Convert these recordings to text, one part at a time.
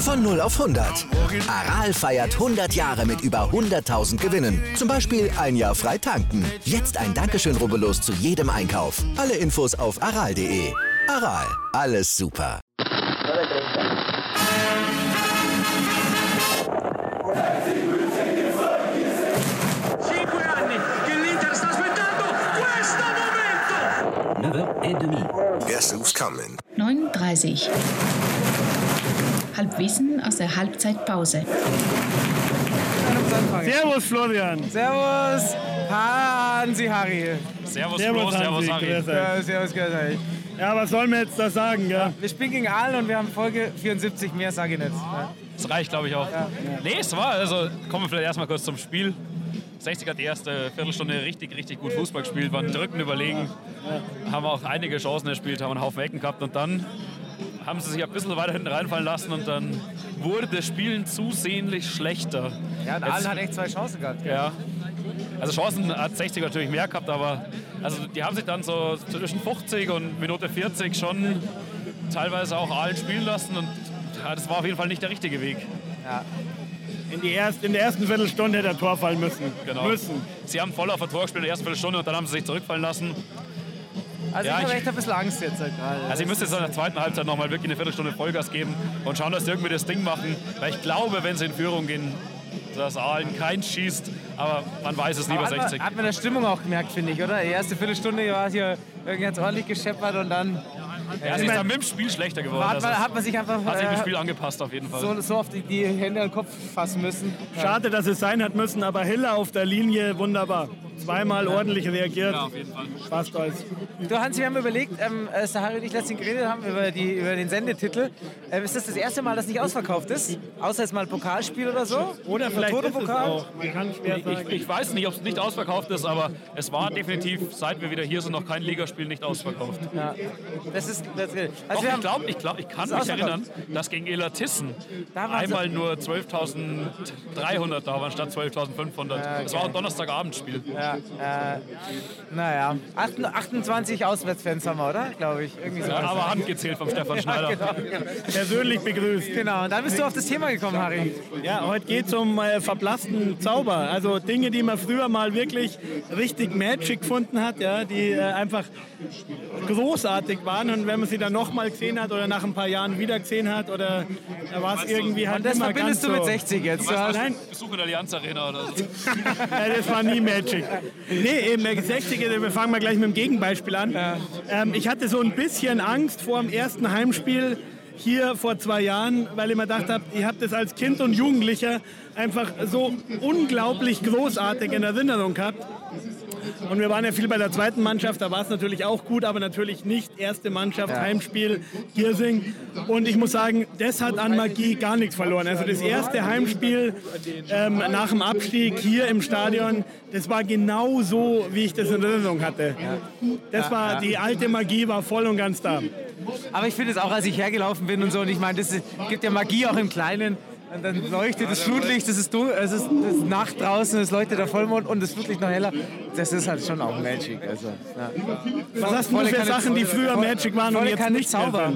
Von 0 auf 100. Aral feiert 100 Jahre mit über 100.000 Gewinnen. Zum Beispiel ein Jahr frei tanken. Jetzt ein Dankeschön, rubbellos zu jedem Einkauf. Alle Infos auf aral.de. Aral, alles super. Guess who's coming? 9:30. Halbwissen aus der Halbzeitpause. Servus Florian. Servus Hansi Harry. Servus Flo, servus Harry. Ja, servus euch. Ja, was sollen wir jetzt da sagen? Ja? Wir spielen gegen Aalen und wir haben Folge 74, mehr sage ich nicht. Ja. Das reicht, glaube ich, auch. Ja. Nee, es war, also kommen wir vielleicht erstmal kurz zum Spiel. 60 hat die erste Viertelstunde richtig gut Fußball gespielt, waren drückend überlegen, haben auch einige Chancen erspielt, haben einen Haufen Ecken gehabt und dann haben sie sich ein bisschen weiter hinten reinfallen lassen und dann wurde das Spielen zusehends schlechter. Ja, und Aalen hat echt 2 Chancen gehabt. Ja. Also Chancen hat 60 natürlich mehr gehabt, aber also die haben sich dann so zwischen 50 und Minute 40 schon teilweise auch Aalen spielen lassen und ja, das war auf jeden Fall nicht der richtige Weg. Ja. In der ersten Viertelstunde hätte er Tor fallen müssen. Genau. Sie haben voll auf ein Tor gespielt in der ersten Viertelstunde und dann haben sie sich zurückfallen lassen. Also ja, ich habe echt ein bisschen Angst jetzt halt gerade. Also ich müsste jetzt in der zweiten Halbzeit nochmal wirklich eine Viertelstunde Vollgas geben und schauen, dass sie irgendwie das Ding machen. Weil ich glaube, wenn sie in Führung gehen, dass Aalen keins schießt, aber man weiß es lieber 60. Hat man der Stimmung auch gemerkt, finde ich, oder? Die erste Viertelstunde war hier irgendwie ordentlich gescheppert und dann... Ja, es ist dann mit dem Spiel schlechter geworden. Hat man sich einfach hat sich dem Spiel angepasst auf jeden Fall. So oft die Hände an den Kopf fassen müssen. Schade, dass es sein hat müssen, aber Hiller auf der Linie, wunderbar. Zweimal ordentlich reagiert. Ja, auf jeden Fall. Fast alles. Du Hans, wir haben überlegt, Sahari und ich letztens geredet haben über den Sendetitel. Ist das erste Mal, dass nicht ausverkauft ist? Außer jetzt mal ein Pokalspiel oder so? Oder vielleicht ist es auch. Ich weiß nicht, ob es nicht ausverkauft ist, aber es war definitiv, seit wir wieder hier sind, noch kein Ligaspiel nicht ausverkauft. Ja. Also ich kann mich erinnern, dass gegen Elatissen einmal nur 12.300 da waren statt 12.500. Das war ein Donnerstagabendspiel. Ja, naja, 28 Auswärtsfans haben wir, oder? Glaube ich. Irgendwie so. Ja, aber handgezählt vom Stefan Schneider. Genau. Persönlich begrüßt. Genau, und dann bist du auf das Thema gekommen, Harry. Ja, heute geht es um verblassten Zauber. Also Dinge, die man früher mal wirklich richtig Magic gefunden hat, ja, die einfach großartig waren. Und wenn man sie dann nochmal gesehen hat oder nach ein paar Jahren wieder gesehen hat, oder da war es irgendwie halt und das immer verbindest ganz du mit so. 60 jetzt? Nein. Besuch in der Allianz Arena oder so. Ja, das war nie Magic. Nee, eben 60, wir fangen mal gleich mit dem Gegenbeispiel an. Ja. Ich hatte so ein bisschen Angst vor dem ersten Heimspiel hier vor 2 Jahren, weil ich mir gedacht habe, ich habe das als Kind und Jugendlicher einfach so unglaublich großartig in Erinnerung gehabt. Und wir waren ja viel bei der zweiten Mannschaft, da war es natürlich auch gut, aber natürlich nicht erste Mannschaft, Heimspiel, Giersing. Und ich muss sagen, das hat an Magie gar nichts verloren. Also das erste Heimspiel nach dem Abstieg hier im Stadion, das war genau so, wie ich das in Erinnerung hatte. Das war, die alte Magie war voll und ganz da. Aber ich finde es auch, als ich hergelaufen bin und so, und ich meine, das gibt ja Magie auch im Kleinen. Und dann leuchtet das Flutlicht, es ist Nacht draußen, es leuchtet der Vollmond und das Flutlicht noch heller. Das ist halt schon auch Magic. Also, ja. Was hast du für Sachen, die früher Magic waren und jetzt nicht Zauber?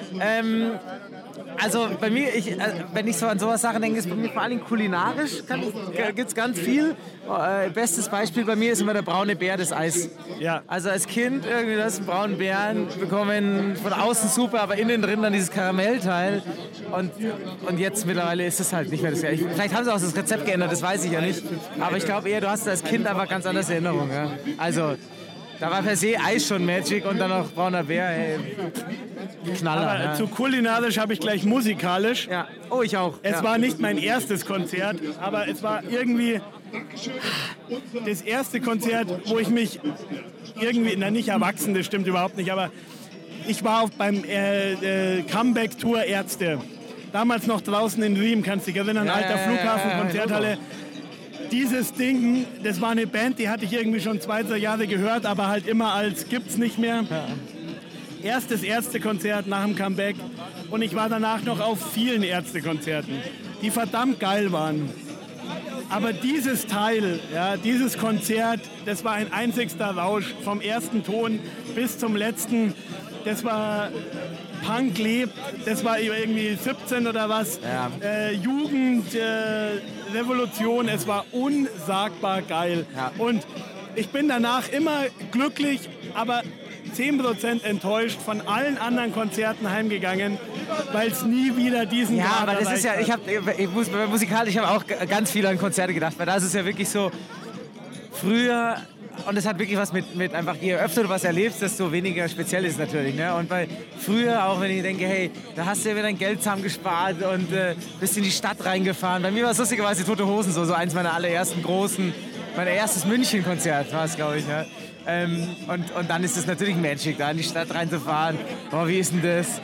Also bei mir, wenn ich so an sowas Sachen denke, ist bei mir vor allem kulinarisch, gibt es ganz viel. Bestes Beispiel bei mir ist immer der braune Bär, das Eis. Ja. Also als Kind irgendwie das einen braunen Bären bekommen, von außen super, aber innen drin dann dieses Karamellteil. Und jetzt mittlerweile ist es halt nicht mehr das Gleiche. Vielleicht haben sie auch das Rezept geändert, das weiß ich ja nicht. Aber ich glaube eher, du hast als Kind einfach ganz anders Erinnerungen. Ja? Also da war per se Eis schon Magic und dann noch brauner Bär, ey. Knaller. Aber zu kulinarisch habe ich gleich musikalisch. Ja. Oh, ich auch. Es war nicht mein erstes Konzert, aber es war irgendwie das erste Konzert, wo ich mich irgendwie, nicht erwachsen, das stimmt überhaupt nicht, aber ich war beim Comeback-Tour Ärzte. Damals noch draußen in Riem, kannst du dich erinnern, alter Flughafen, Konzerthalle. Dieses Ding, das war eine Band, die hatte ich irgendwie schon 2 Jahre gehört, aber halt immer als gibt's nicht mehr. Ja. Erstes Ärztekonzert nach dem Comeback und ich war danach noch auf vielen Ärztekonzerten, die verdammt geil waren. Aber dieses Teil, ja, dieses Konzert, das war ein einzigster Rausch vom ersten Ton bis zum letzten. Das war Punk lebt, das war irgendwie 17 oder was, Jugend, Revolution, es war unsagbar geil. Ja. Und ich bin danach immer glücklich, aber 10% enttäuscht von allen anderen Konzerten heimgegangen, weil es nie wieder diesen Ja, Grad aber das ist ja, musikalisch habe auch ganz viel an Konzerte gedacht, weil da ist es ja wirklich so, früher, und es hat wirklich was mit einfach, je öfter du was erlebst, desto weniger speziell ist es natürlich. Ne? Und bei früher auch, wenn ich denke, hey, da hast du ja wieder dein Geld zusammengespart und bist in die Stadt reingefahren. Bei mir war es lustigerweise die Tote Hosen, so eins meiner allerersten großen, mein erstes München-Konzert war es, glaube ich. Ne? Und dann ist es natürlich Magic, da in die Stadt reinzufahren. Boah, wie ist denn das?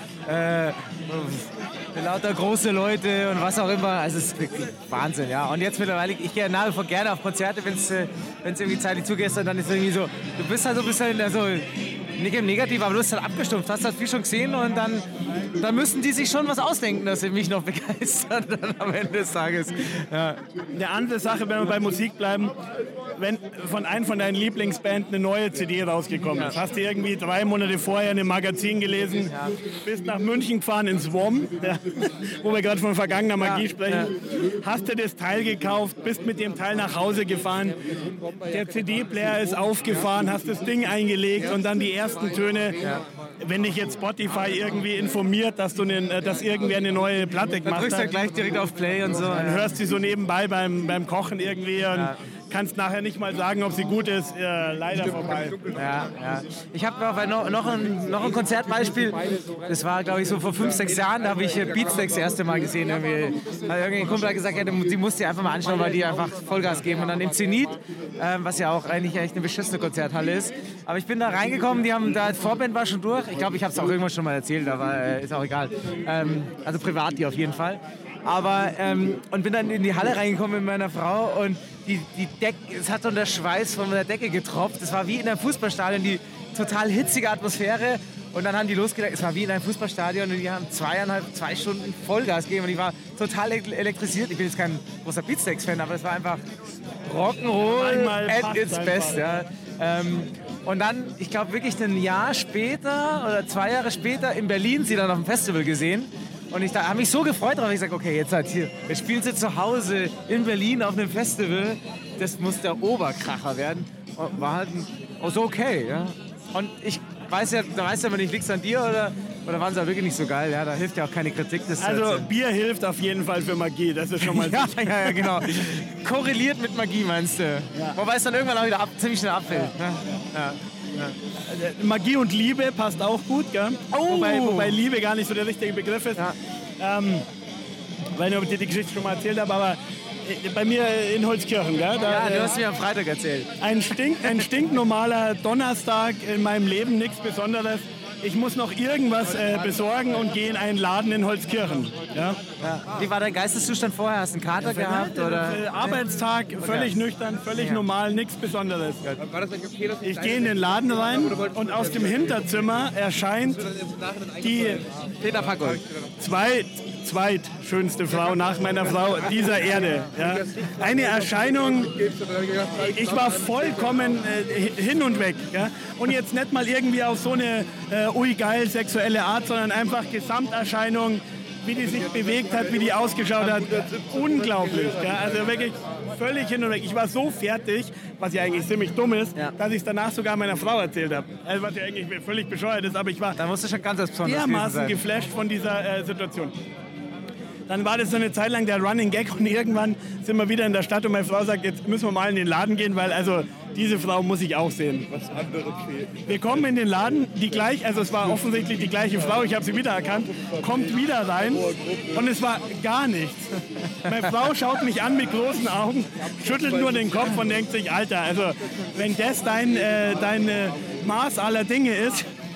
Lauter große Leute und was auch immer. Also es ist wirklich Wahnsinn, ja. Und jetzt mittlerweile, ich gehe nach wie vor gerne auf Konzerte, wenn es irgendwie zeitlich zugeht. Und dann ist es irgendwie so, du bist halt so ein bisschen, also nicht im Negativen, aber du bist halt abgestumpft, hast halt viel schon gesehen und dann müssen die sich schon was ausdenken, dass sie mich noch begeistern dann am Ende des Tages. Ja. Eine andere Sache, wenn wir bei Musik bleiben, wenn von deinen Lieblingsbands eine neue CD rausgekommen ist, hast du irgendwie 3 Monate vorher in einem Magazin gelesen, bist nach München gefahren ins WOM, wo wir gerade von vergangener Magie sprechen, hast du das Teil gekauft, bist mit dem Teil nach Hause gefahren, der CD-Player ist aufgefahren, hast das Ding eingelegt und dann die ersten Töne. Wenn dich jetzt Spotify irgendwie informiert, dass irgendwer eine neue Platte gemacht hat, dann drückst du gleich direkt auf Play und so. Dann hörst du sie so nebenbei beim Kochen irgendwie und kannst nachher nicht mal sagen, ob sie gut ist. Leider vorbei. Ja. Ich habe noch ein Konzertbeispiel. Das war, glaube ich, so vor 5-6 Jahren. Da habe ich Beatsteaks das erste Mal gesehen. Irgendein Kumpel hat gesagt, die musst du dir einfach mal anschauen, weil die einfach Vollgas geben. Und dann im Zenit, was ja auch eigentlich echt eine beschissene Konzerthalle ist. Aber ich bin da reingekommen, die Vorband war schon durch. Ich glaube, ich habe es auch irgendwann schon mal erzählt, aber ist auch egal. Also privat die auf jeden Fall. Aber, und bin dann in die Halle reingekommen mit meiner Frau und die Decke, es hat so der Schweiß von der Decke getropft. Es war wie in einem Fußballstadion, die total hitzige Atmosphäre. Und dann haben die losgelegt, es war wie in einem Fußballstadion und die haben 2 Stunden Vollgas gegeben und ich war total elektrisiert. Ich bin jetzt kein großer Beatsteaks-Fan, aber es war einfach Rock'n'Roll at its best. Ja. Und dann, ich glaube wirklich ein Jahr später oder 2 Jahre später in Berlin sie dann auf dem Festival gesehen. Und ich habe mich so gefreut drauf. Ich sage, okay, jetzt spielen sie zu Hause in Berlin auf einem Festival. Das muss der Oberkracher werden. Und war halt so okay. Ja. Und ich weiß ja, da weißt du aber nicht, liegt es an dir oder waren sie auch wirklich nicht so geil? Ja, da hilft ja auch keine Kritik. Also Bier hilft auf jeden Fall für Magie, das ist schon mal ja, genau. Korreliert mit Magie, meinst du? Ja. Wobei es dann irgendwann auch wieder ziemlich schnell abfällt. Ja. Magie und Liebe passt auch gut, gell? Wobei Liebe gar nicht so der richtige Begriff ist. Ja. Weil ich dir die Geschichte schon mal erzählt habe, aber bei mir in Holzkirchen, gell? Du hast mir am Freitag erzählt. Ein stinknormaler Donnerstag in meinem Leben, nichts Besonderes. Ich muss noch irgendwas besorgen und gehe in einen Laden in Holzkirchen. Ja? Wie war dein Geisteszustand vorher? Hast du einen Kater gehabt? Oder? Arbeitstag, völlig nüchtern, völlig normal, nichts Besonderes. Ich gehe in den Laden rein und aus dem Hinterzimmer erscheint die Peter Packold. Zweitschönste Frau nach meiner Frau dieser Erde. Ja. Eine Erscheinung, ich war vollkommen hin und weg. Ja. Und jetzt nicht mal irgendwie auf so eine ui geil sexuelle Art, sondern einfach Gesamterscheinung, wie die sich bewegt hat, wie die ausgeschaut hat. Unglaublich. Ja. Also wirklich völlig hin und weg. Ich war so fertig, was ja eigentlich ziemlich dumm ist, dass ich es danach sogar meiner Frau erzählt habe. Also was ja eigentlich völlig bescheuert ist, aber ich war da musst du schon ganz besonders dermaßen geflasht von dieser Situation. Dann war das so eine Zeit lang der Running Gag und irgendwann sind wir wieder in der Stadt und meine Frau sagt, jetzt müssen wir mal in den Laden gehen, weil also diese Frau muss ich auch sehen. Was anderes fehlt. Wir kommen in den Laden, es war offensichtlich die gleiche Frau, ich habe sie wiedererkannt, kommt wieder rein und es war gar nichts. Meine Frau schaut mich an mit großen Augen, schüttelt nur den Kopf und denkt sich, Alter, also wenn das dein Maß aller Dinge ist,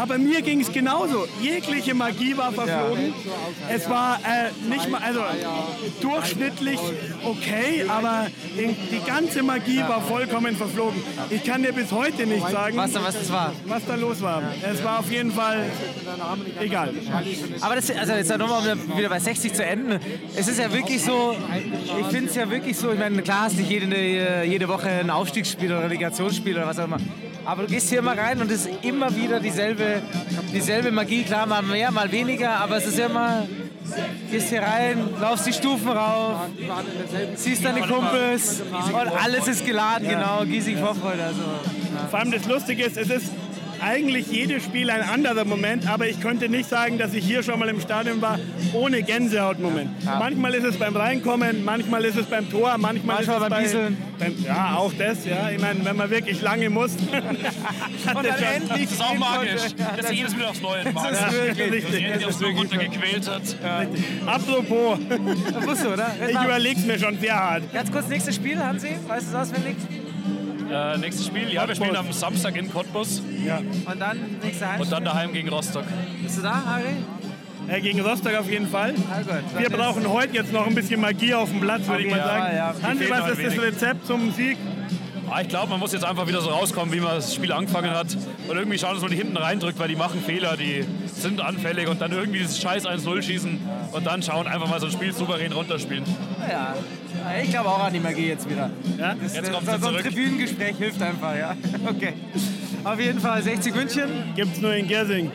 Aber mir ging es genauso. Jegliche Magie war verflogen. Es war nicht mal, also durchschnittlich okay, aber die ganze Magie war vollkommen verflogen. Ich kann dir bis heute nicht sagen, Was da los war. Es war auf jeden Fall egal. Aber das, also jetzt nochmal wieder bei 60 zu enden. Es ist ja wirklich so, ich finde es ja wirklich so, ich meine, klar hast du nicht jede Woche ein Aufstiegsspiel oder Relegationsspiel oder was auch immer. Aber du gehst hier immer rein und es ist immer wieder dieselbe Magie. Klar, mal mehr, mal weniger, aber es ist immer, gehst hier rein, laufst die Stufen rauf, siehst deine Kumpels und alles ist geladen, genau, Giesing Vorfreude. Also, Vor allem das Lustige ist, es ist eigentlich jedes Spiel ein anderer Moment, aber ich könnte nicht sagen, dass ich hier schon mal im Stadion war, ohne Gänsehautmoment. Manchmal ist es beim Reinkommen, manchmal ist es beim Tor, manchmal ist es beim Bieseln. Ja, auch das, ja. Ich meine, wenn man wirklich lange muss. und dann endlich. Das ist auch magisch. Das ist jedes Mal aufs Neue magisch. Das ist wirklich Dass er aufs Neue runtergequält hat. Apropos, Das musst du, oder? ich überleg's mir schon sehr hart. Ganz kurz, nächstes Spiel, Hansi, weißt du es auswendig? Nächstes Spiel, ja, wir spielen am Samstag in Cottbus. Ja. Und dann nächste Heimspiel. Und dann daheim gegen Rostock. Bist du da, Harry? Gegen Rostock auf jeden Fall. Ah, gut. Wir brauchen heute jetzt noch ein bisschen Magie auf dem Platz, würde ich mal sagen. ja. Hansi, was ist das Rezept zum Sieg? Ich glaube, man muss jetzt einfach wieder so rauskommen, wie man das Spiel angefangen hat. Und irgendwie schauen, dass man die hinten reindrückt, weil die machen Fehler, die sind anfällig. Und dann irgendwie dieses scheiß 1-0 schießen und dann schauen, einfach mal so ein Spiel souverän runterspielen. Ja, ich glaube auch an die Magie jetzt wieder. Ja? Jetzt kommt so sie ein zurück. Tribünengespräch hilft einfach, ja. Okay. Auf jeden Fall 60 München. Gibt's nur in Gersing.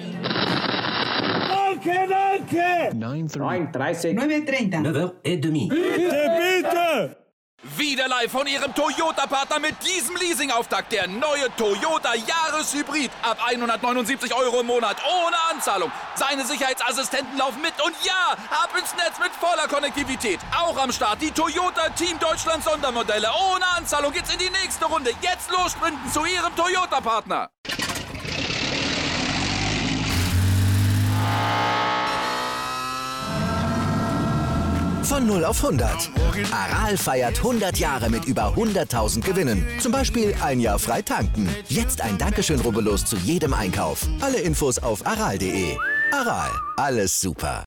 Danke! 9h30. Bitte! Wieder live von Ihrem Toyota-Partner mit diesem Leasing-Auftakt. Der neue Toyota Jahreshybrid. Ab 179 € im Monat. Ohne Anzahlung. Seine Sicherheitsassistenten laufen mit. Und ja, ab ins Netz mit voller Konnektivität. Auch am Start die Toyota Team Deutschland Sondermodelle. Ohne Anzahlung geht's in die nächste Runde. Jetzt los sprinten zu Ihrem Toyota-Partner. Von 0 auf 100. Aral feiert 100 Jahre mit über 100.000 Gewinnen. Zum Beispiel ein Jahr frei tanken. Jetzt ein Dankeschön, rubbellos zu jedem Einkauf. Alle Infos auf aral.de. Aral, alles super.